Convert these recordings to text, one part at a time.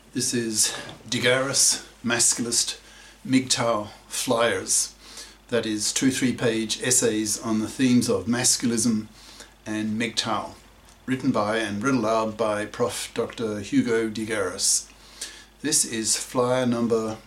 This is Digaris Masculist MGTOW Flyers. That is 2-3 page essays on the themes of masculism and MGTOW, written by and read aloud by Prof. Dr. Hugo Digaris. This is flyer number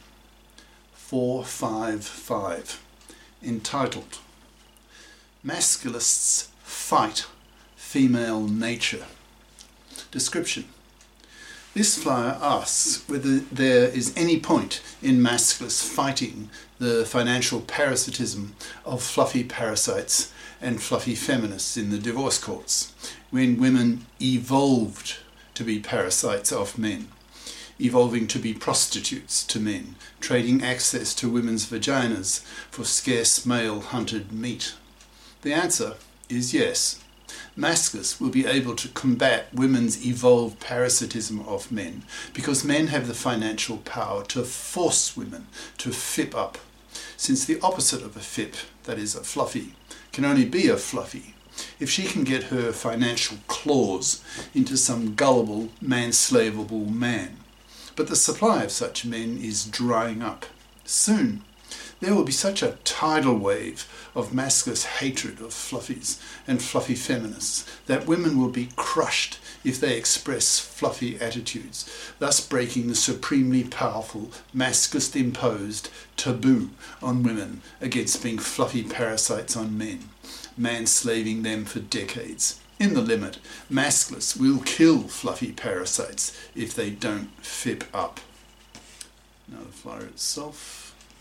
455, entitled Masculists Fight Female Nature. Description. This flyer asks whether there is any point in masculists fighting the financial parasitism of fluffy parasites and fluffy feminists in the divorce courts, when women evolved to be parasites of men, evolving to be prostitutes to men, trading access to women's vaginas for scarce male-hunted meat. The answer is yes. Masculists will be able to combat women's evolved parasitism of men because men have the financial power to force women to FIP up, since the opposite of a FIP, that is a fluffy, can only be a fluffy if she can get her financial claws into some gullible, manslavable man. But the supply of such men is drying up. Soon there will be such a tidal wave of masculinist hatred of fluffies and fluffy feminists that women will be crushed if they express fluffy attitudes, thus breaking the supremely powerful masculinist imposed taboo on women against being fluffy parasites on men, manslaving them for decades. In the limit, masculists will kill fluffy parasites if they don't FIP up. Now the flyer itself.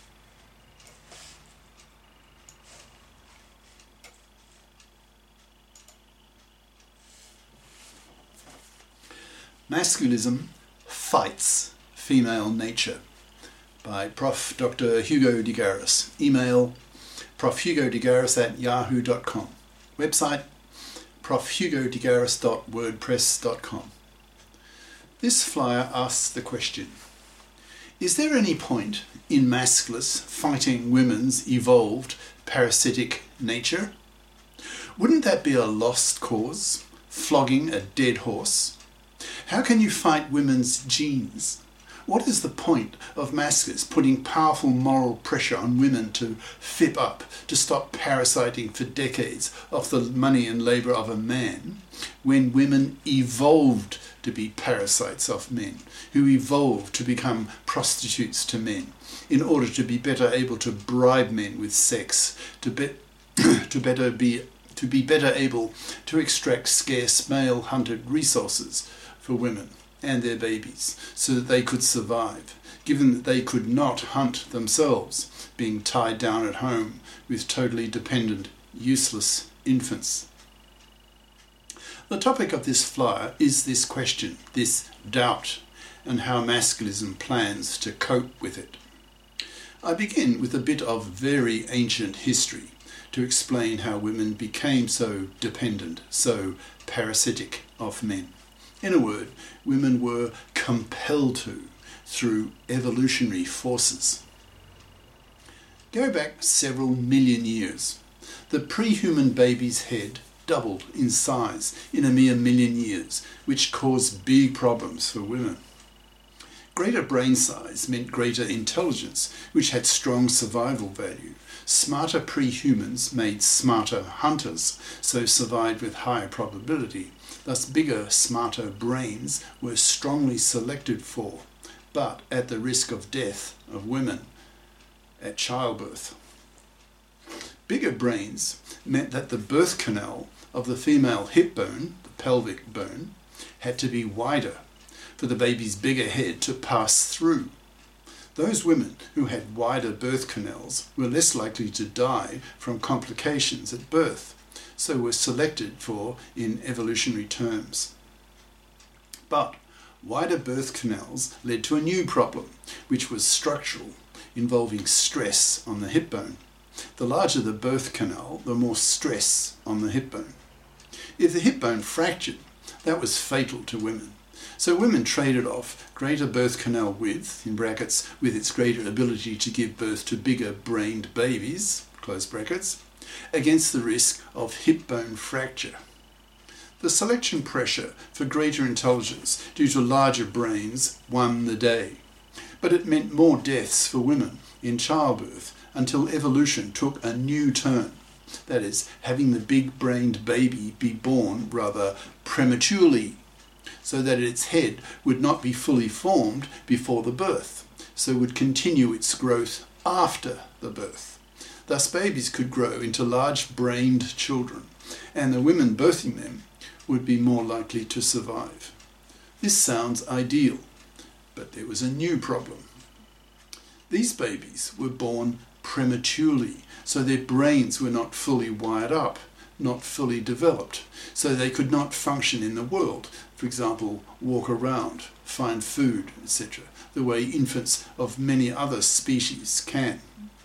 Masculism Fights Female Nature by Prof. Dr. Hugo Digaris. Email profhugodigaris@yahoo.com. Website profhugodigaris.wordpress.com. This flyer asks the question: is there any point in masculists fighting women's evolved parasitic nature? Wouldn't that be a lost cause, flogging a dead horse? How can you fight women's genes? What is the point of masculists putting powerful moral pressure on women to FIP up, to stop parasiting for decades off the money and labour of a man, when women evolved to be parasites of men, who evolved to become prostitutes to men, in order to be better able to bribe men with sex, to be better able to extract scarce male-hunted resources for women and their babies, so that they could survive, given that they could not hunt themselves, being tied down at home with totally dependent, useless infants. The topic of this flyer is this question, this doubt, and how masculism plans to cope with it. I begin with a bit of very ancient history to explain how women became so dependent, so parasitic of men. In a word, women were compelled to through evolutionary forces. Go back several million years. The pre-human baby's head doubled in size in a mere million years, which caused big problems for women. Greater brain size meant greater intelligence, which had strong survival value. Smarter pre-humans made smarter hunters, so survived with higher probability. Thus bigger, smarter brains were strongly selected for, but at the risk of death of women at childbirth. Bigger brains meant that the birth canal of the female hip bone, the pelvic bone, had to be wider for the baby's bigger head to pass through. Those women who had wider birth canals were less likely to die from complications at birth, so were selected for in evolutionary terms. But wider birth canals led to a new problem, which was structural, involving stress on the hip bone. The larger the birth canal, the more stress on the hip bone. If the hip bone fractured, that was fatal to women. So women traded off greater birth canal width, in brackets, with its greater ability to give birth to bigger brained babies, close brackets, against the risk of hip bone fracture. The selection pressure for greater intelligence due to larger brains won the day, but it meant more deaths for women in childbirth until evolution took a new turn. That is, having the big-brained baby be born rather prematurely, so that its head would not be fully formed before the birth, so would continue its growth after the birth. Thus babies could grow into large-brained children, and the women birthing them would be more likely to survive. This sounds ideal, but there was a new problem. These babies were born prematurely, so their brains were not fully wired up, not fully developed, so they could not function in the world, for example, walk around, find food, etc., the way infants of many other species can.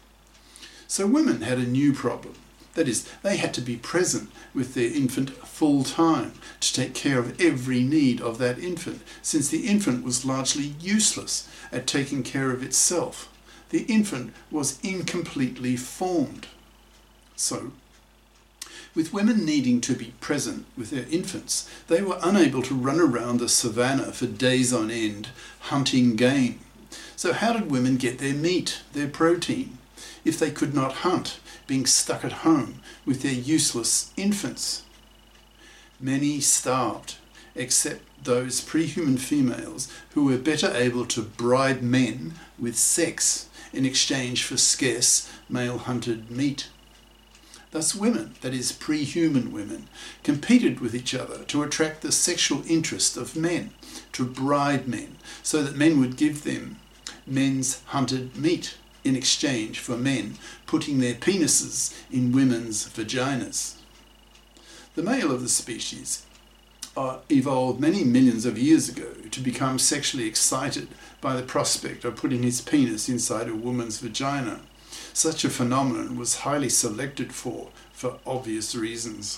So women had a new problem. That is, they had to be present with their infant full time to take care of every need of that infant, since the infant was largely useless at taking care of itself. The infant was incompletely formed. So, with women needing to be present with their infants, they were unable to run around the savannah for days on end, hunting game. So how did women get their meat, their protein, if they could not hunt, being stuck at home with their useless infants? Many starved, except those pre-human females who were better able to bribe men with sex in exchange for scarce male-hunted meat. Thus women, that is pre-human women, competed with each other to attract the sexual interest of men, to bribe men, so that men would give them men's hunted meat in exchange for men putting their penises in women's vaginas. The male of the species evolved many millions of years ago to become sexually excited by the prospect of putting his penis inside a woman's vagina. Such a phenomenon was highly selected for obvious reasons.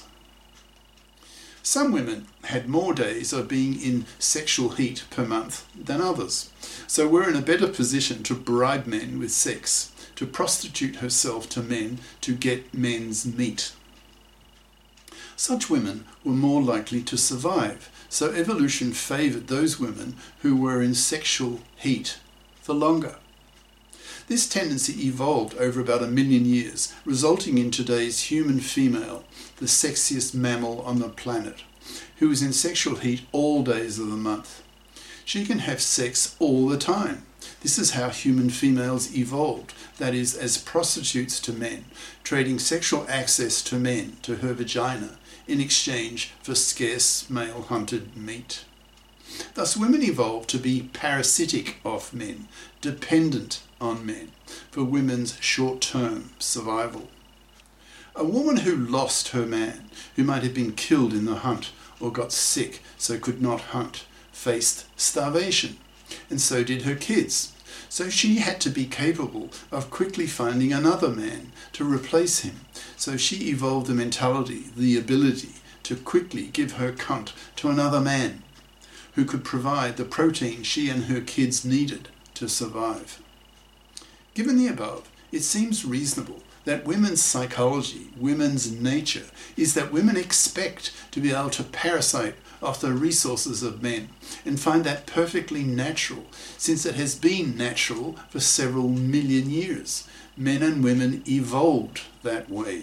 Some women had more days of being in sexual heat per month than others, so were in a better position to bribe men with sex, to prostitute herself to men to get men's meat. Such women were more likely to survive, so evolution favoured those women who were in sexual heat for longer. This tendency evolved over about 1 million years, resulting in today's human female, the sexiest mammal on the planet, who is in sexual heat all days of the month. She can have sex all the time. This is how human females evolved, that is, as prostitutes to men, trading sexual access to men, to her vagina, in exchange for scarce male-hunted meat. Thus women evolved to be parasitic of men, dependent on men, for women's short-term survival. A woman who lost her man, who might have been killed in the hunt or got sick so could not hunt, faced starvation, and so did her kids. So she had to be capable of quickly finding another man to replace him. So she evolved the mentality, the ability to quickly give her cunt to another man who could provide the protein she and her kids needed to survive. Given the above, it seems reasonable that women's psychology, women's nature, is that women expect to be able to parasite off the resources of men and find that perfectly natural, since it has been natural for several million years. Men and women evolved that way.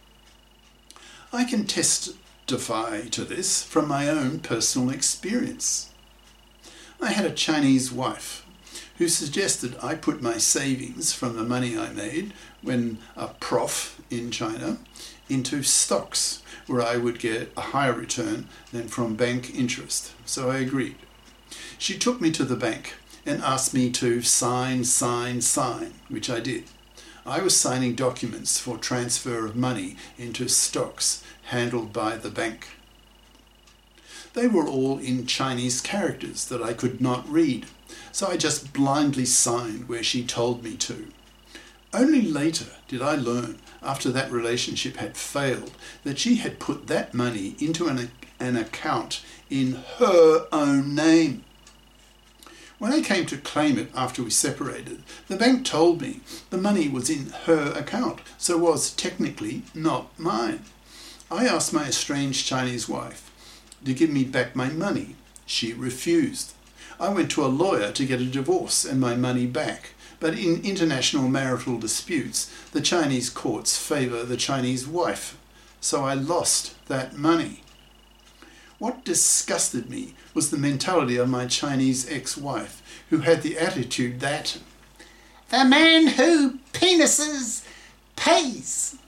I can testify to this from my own personal experience. I had a Chinese wife who suggested I put my savings from the money I made when a prof in China into stocks, where I would get a higher return than from bank interest. So I agreed. She took me to the bank and asked me to sign, which I did. I was signing documents for transfer of money into stocks handled by the bank. They were all in Chinese characters that I could not read, so I just blindly signed where she told me to. Only later did I learn, after that relationship had failed, that she had put that money into an account in her own name. When I came to claim it after we separated, the bank told me the money was in her account, so was technically not mine. I asked my estranged Chinese wife, to give me back my money. She refused. I went to a lawyer to get a divorce and my money back. But in international marital disputes, the Chinese courts favour the Chinese wife. So I lost that money. What disgusted me was the mentality of my Chinese ex-wife, who had the attitude that the man who penises pays.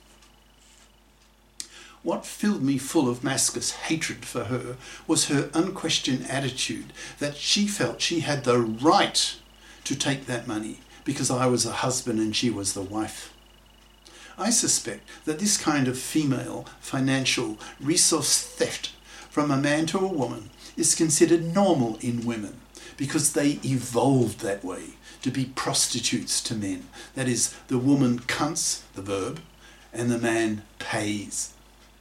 What filled me full of maskless hatred for her was her unquestioned attitude that she felt she had the right to take that money because I was a husband and she was the wife. I suspect that this kind of female financial resource theft from a man to a woman is considered normal in women because they evolved that way to be prostitutes to men. That is, the woman cunts, the verb, and the man pays.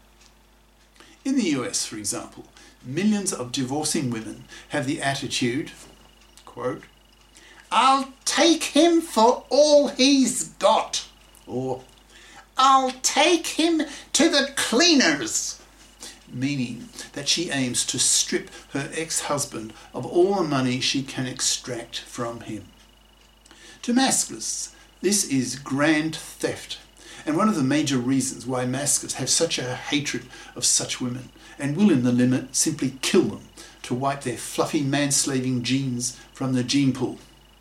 In the US, for example, millions of divorcing women have the attitude, quote, "I'll take him for all he's got," or "I'll take him to the cleaners," meaning that she aims to strip her ex-husband of all the money she can extract from him. To masklists, this is grand theft, and one of the major reasons why masklists have such a hatred of such women and will in the limit simply kill them to wipe their fluffy manslaving genes from the gene pool.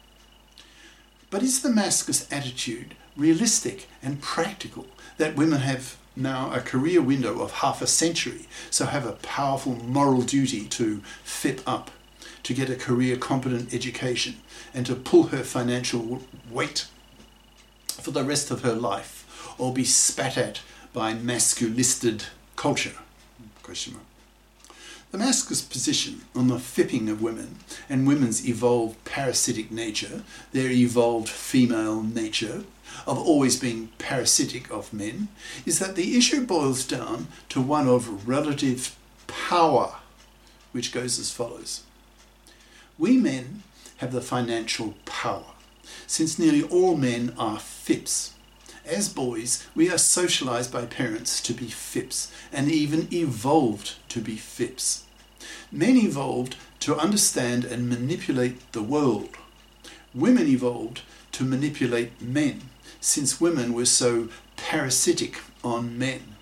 But is the maskless attitude realistic and practical that women have now a career window of half a century, so have a powerful moral duty to FIP up, to get a career competent education and to pull her financial weight for the rest of her life, or be spat at by masculisted culture? Question mark. The maskless position on the fipping of women and women's evolved parasitic nature, their evolved female nature, of always being parasitic of men, is that the issue boils down to one of relative power, which goes as follows. We men have the financial power, since nearly all men are FIPs. As boys, we are socialised by parents to be FIPs, and even evolved to be FIPs. Men evolved to understand and manipulate the world. Women evolved to manipulate men, since women were so parasitic on men.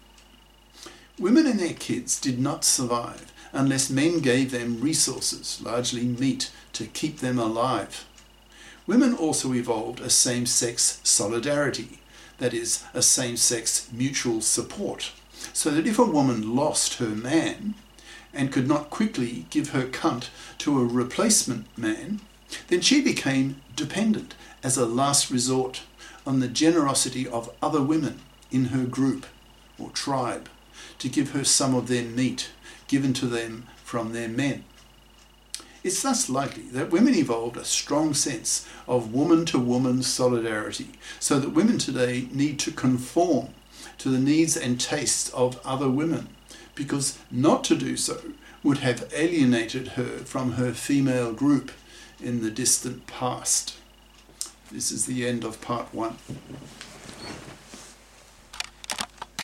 Women and their kids did not survive unless men gave them resources, largely meat, to keep them alive. Women also evolved a same-sex solidarity, that is, a same-sex mutual support, so that if a woman lost her man and could not quickly give her cunt to a replacement man, then she became dependent as a last resort on the generosity of other women in her group or tribe to give her some of their meat given to them from their men. It's thus likely that women evolved a strong sense of woman-to-woman solidarity, so that women today need to conform to the needs and tastes of other women, because not to do so would have alienated her from her female group in the distant past. This is the end of part 1.